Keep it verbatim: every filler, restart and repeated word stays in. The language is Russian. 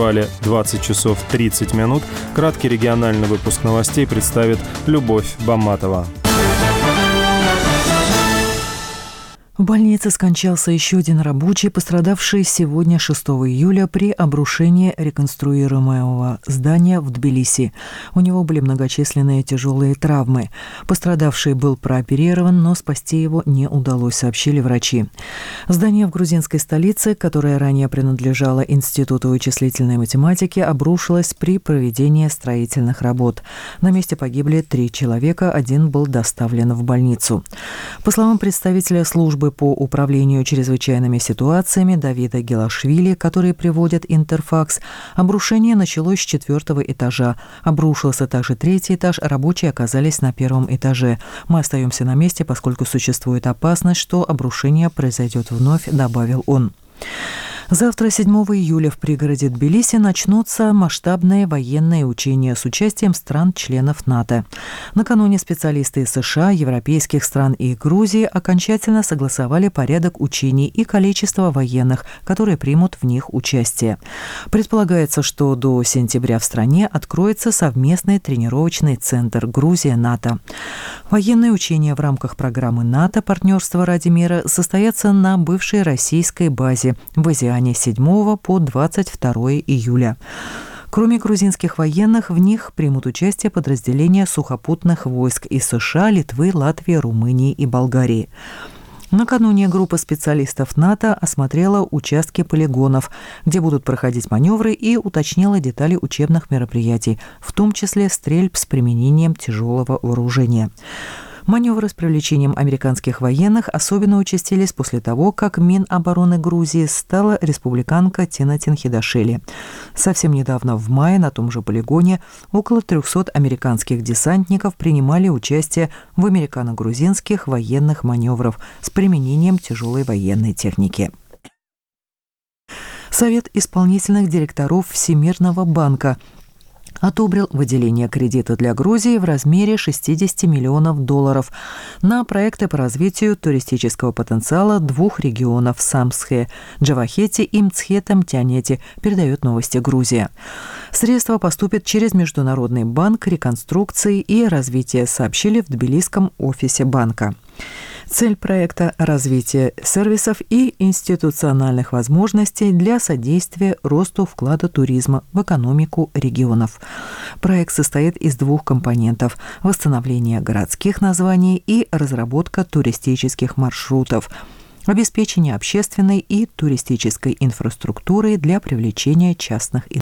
двадцать часов тридцать минут. Краткий региональный выпуск новостей представит Любовь Баматова. В больнице скончался еще один рабочий, пострадавший сегодня, шестого июля, при обрушении реконструируемого здания в Тбилиси. У него были многочисленные тяжелые травмы. Пострадавший был прооперирован, но спасти его не удалось, сообщили врачи. Здание в грузинской столице, которое ранее принадлежало Институту вычислительной математики, обрушилось при проведении строительных работ. На месте погибли три человека, один был доставлен в больницу. По словам представителя службы по управлению чрезвычайными ситуациями Давида Гелашвили, который приводит Интерфакс, обрушение началось с четвертого этажа. Обрушился также третий этаж, рабочие оказались на первом этаже. Мы остаемся на месте, поскольку существует опасность, что обрушение произойдет вновь, добавил он. Завтра, седьмого июля, в пригороде Тбилиси начнутся масштабные военные учения с участием стран-членов НАТО. Накануне специалисты из США, европейских стран и Грузии окончательно согласовали порядок учений и количество военных, которые примут в них участие. Предполагается, что до сентября в стране откроется совместный тренировочный центр Грузия-НАТО. Военные учения в рамках программы НАТО «Партнерство ради мира» состоятся на бывшей российской базе в Азиане с седьмого по двадцать второе июля. Кроме грузинских военных, в них примут участие подразделения сухопутных войск из США, Литвы, Латвии, Румынии и Болгарии. Накануне группа специалистов НАТО осмотрела участки полигонов, где будут проходить маневры, и уточнила детали учебных мероприятий, в том числе стрельб с применением тяжелого вооружения. Маневры с привлечением американских военных особенно участились после того, как Минобороны Грузии стала республиканка Тинатин Хидашели. Совсем недавно, в мае, на том же полигоне около трехсот американских десантников принимали участие в американо-грузинских военных маневрах с применением тяжелой военной техники. Совет исполнительных директоров Всемирного банка одобрил выделение кредита для Грузии в размере шестьдесят миллионов долларов на проекты по развитию туристического потенциала двух регионов Самсхе, Джавахети и Мцхетам-Тянети, передает новости Грузия. Средства поступят через Международный банк реконструкции и развития, сообщили в тбилисском офисе банка. Цель проекта – развитие сервисов и институциональных возможностей для содействия росту вклада туризма в экономику регионов. Проект состоит из двух компонентов – восстановление городских названий и разработка туристических маршрутов, обеспечение общественной и туристической инфраструктуры для привлечения частных инвестиций.